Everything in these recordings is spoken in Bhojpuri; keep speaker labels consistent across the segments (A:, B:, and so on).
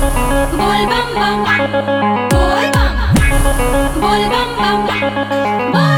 A: बोल बम बम बोल बम बोल बम बम बोल बम।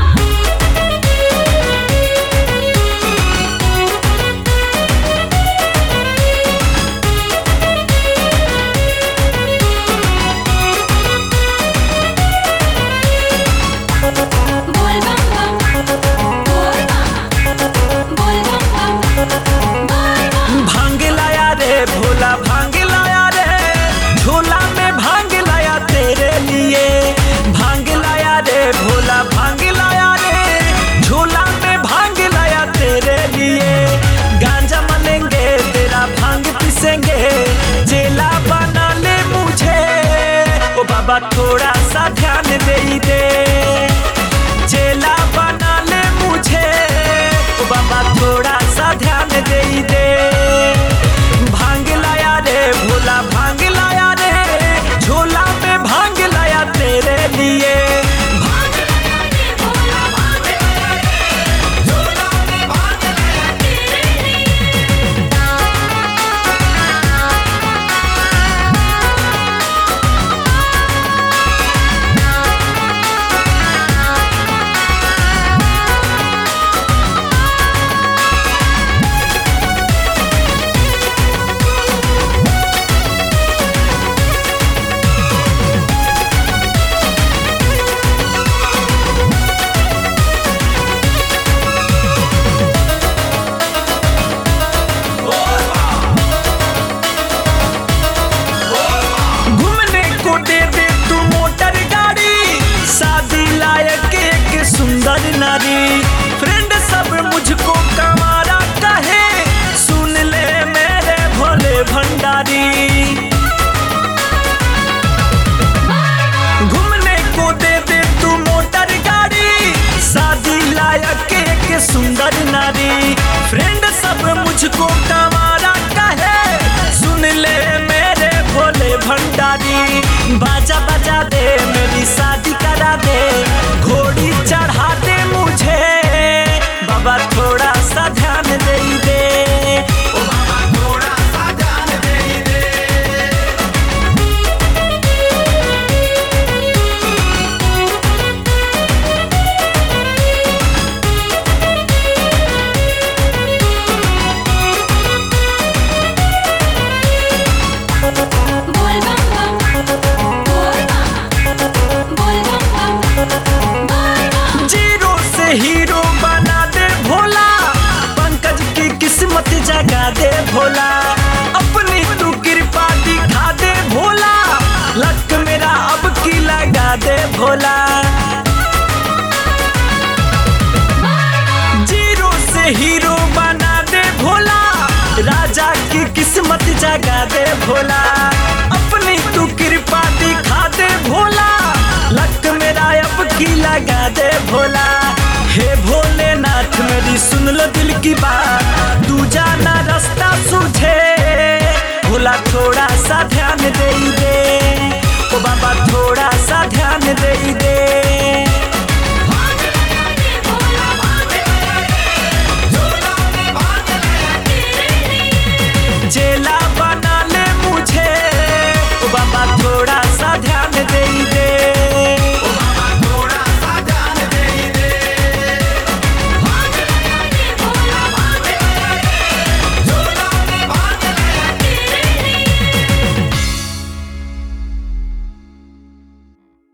B: भांग लाया रे भोला भांग लाया रे झोला में भांग लाया तेरे लिए। भांग लाया रे भोला भांग लाया रे झोला में भांग लाया तेरे लिए। गांजा मलेंगे तेरा भांग पीसेंगे चेला बना ले मुझे। ओ बाबा थोड़ा सा ध्यान दे दे चेला बना ले मुझे। ओ बाबा थोड़ा सा ध्यान दे दे। भांग लाया रे भोला भांग लाया रे झोला में भांग लाया तेरे लिए।
A: भांग लाया रे भोला भांग लाया रे झोला में भांग लाया तेरे लिए।
B: घूमने को दे दे तू मोटर गाड़ी शादी लायक एक सुंदर नारी। फ्रेंड सब मुझको कमारा कहे सुन ले मेरे भोले भंडारी। घूमने को दे दे तू मोटर गाड़ी शादी लायक एक सुंदर नारी। फ्रेंड सब मुझको कमारा कहे सुन ले मेरे भोले भंडारी। बाजा बजा दे मेरी शादी करा दे घोड़ी चढ़ा दे मुझे। बाबा थोड़ा सा ध्यान दे दे। ओ बाबा थोड़ा सा ध्यान दे दे।
A: बोल बम बम बोल बम बोल बम बोल बम।
B: जीरो से हीरो बना दे भोला पंकज की किस्मत जगा दे भोला। अपनी तू कृपा दिखा दे भोला लक मेरा अब की लगा दे भोला। जीरो से हीरो बना दे भोला राजा की किस्मत जगा दे भोला। अपनी तू कृपा दिखा दे भोला लक मेरा अब की लगा दे भोला। हे भोलेनाथ मेरी सुन लो दिल की बात तू जाना रास्ता सूझे। भोला थोड़ा सा ध्यान दे दे। ओ बाबा थोड़ा सा ध्यान दे दे।